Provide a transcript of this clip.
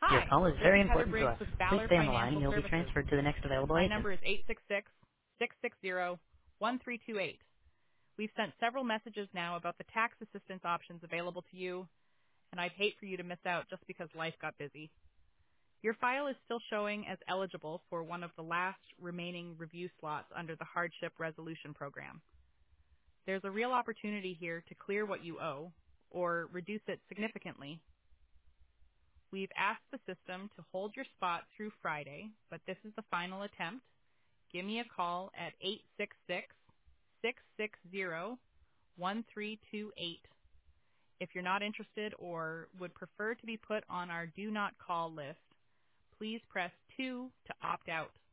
Your Hi, call is this very is Heather important to Briggs us. with Please Valor stay on the line and Financial you'll be Services. transferred to the next available My agent. number is 866-660-1328. We've sent several messages now about the tax assistance options available to you, and I'd hate for you to miss out just because life got busy. Your file is still showing as eligible for one of the last remaining review slots under the Hardship Resolution Program. There's a real opportunity here to clear what you owe or reduce it significantly. We've asked the system to hold your spot through Friday, but this is the final attempt. Give me a call at 866-660-1328. If you're not interested or would prefer to be put on our do not call list, please press 2 to opt out.